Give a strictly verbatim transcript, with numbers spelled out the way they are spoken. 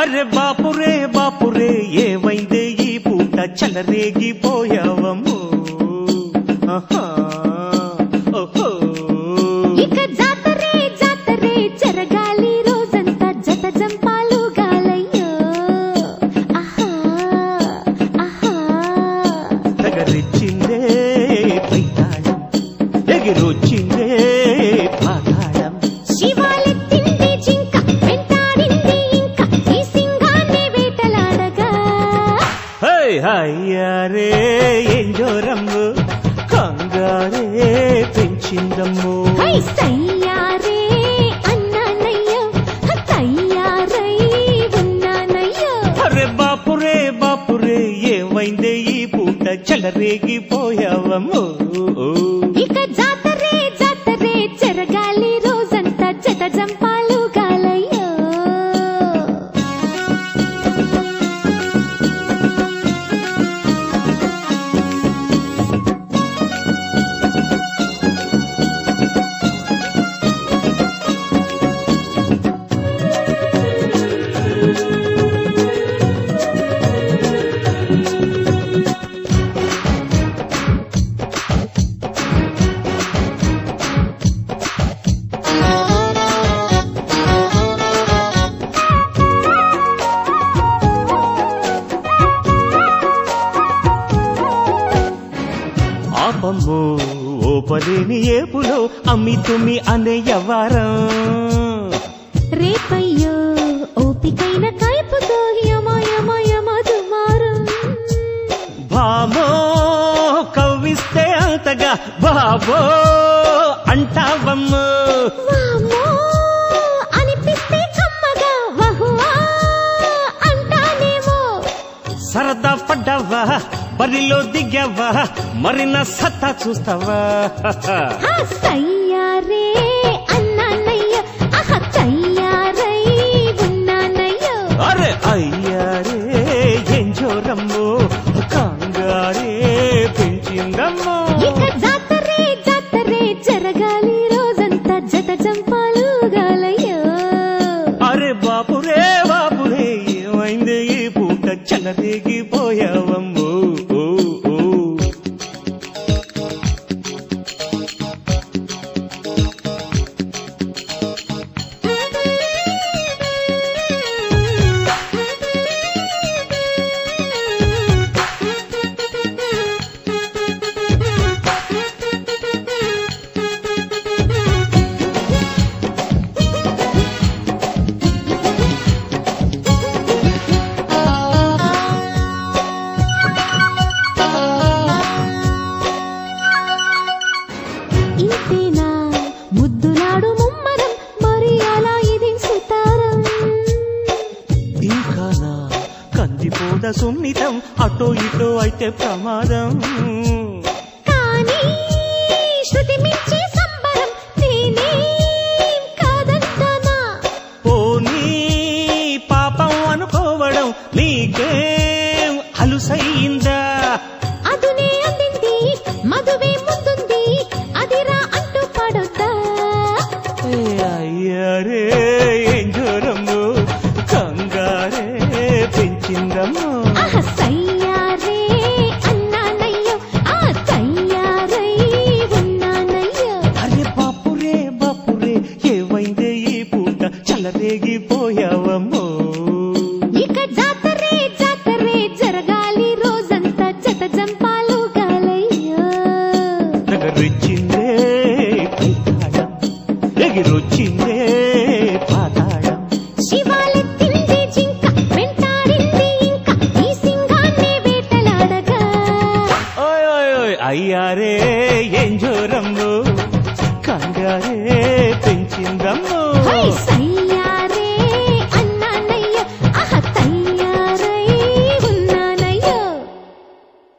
అరే బాపురే బాపురే ఏమైందే ఈ పూట చలరేగిపోయావమ్మో ఇక జాతరే జాతరే జరగాలి రోజంతా జత జంపాలు గాలయ్యో ఆహా ఆహా తగరిచ్చిందే పైతాళం ఎగిరొచ్చిందే పాతాళం శివాలెత్తింది జింక వెంటాడింది ఇంకా ఈ సింగాన్ని వేటలాడగా హై హయ్యారే ఏం జోరమ్ము కంగారే పెంచిందమ్మో హై సయ్యారే అన్నానయ్యో తయ్యారై ఉన్నానయ్యో అరే బాపురే బాపురే ఏమైందే ఈ పూట చలరేగిపోయావమ్మో ఇక జాతరే జాతరే జరగాలి రోజంతా జత జంపాలు గాలయ్యో ఆపమ్మో ఓపలేని ఏపులో అమ్మి తుమ్మి అనే యవ్వారం రేపయ్యో ఓపికైన కైపుతో యమయమయమధుమారం భామో కవ్విస్తే అంతగా బాబో అంటావమ్మో వామ్మో అనిపిస్తే కమ్మగా వహువా అంటానేమో సరదా పడ్డావా బరిలో దిగావా మరి నా సత్తా చూస్తావా ఆ సయ్యారే అన్నానయ్యో ఆహ తయ్యారై ఉన్నానయ్యో అరే అయ్యారే ఏం జోరమ్మో కంగారే పెంచిందమ్మో ఇక జాతరే జాతరే జరగాలి రోజంతా జత జంపాలు గాలయ్యో అరే బాపురే బాపురే ఏమైందే ఈ పూట చలరేగిపోయావమ్మో ఓ ఓ ఇంతేనా ముద్దులాడు ముమ్మరం మరి అలా ఇది సుతారం ఇంకానా కందిపోద సున్నితం అటో ఇటో అయితే ప్రమాదం కానీ శృతి మించి సంబరం నేనే కాదంటానా పోనీ పాపం అనుకోవడం నీకేం అలుసయ్యిందా అదునే అందింది మధువే ముందుంది అదిరా అంటూ పడొద్దా ఏ అయ్యారే ఏం జోరమ్మో కంగారే పెంచిందమ్మో ఆహ సయ్యారే అన్నానయ్యో ఆ తయ్యారై ఉన్నానయ్యో అరే బాపురే బాపురే ఏమైందే ఈ పూట చలరేగిపోయావమ్మో ఇక జాతరే జాతరే జరగాలి రోజంతా జత జంపాలు గాలయ్యో నగరొచ్చిందే పైతాళం ఎగిరొచ్చిందే పాతాళం శివాలెత్తింది జింక వెంటాడింది ఇంకా ఈ సింగాన్ని వేటలాడగా ఓయ్ ఓయ్ ఓయ్ అయ్యారే ఏం జోరమ్మో కంగారే పెంచిందమ్మో హై సయ్యారే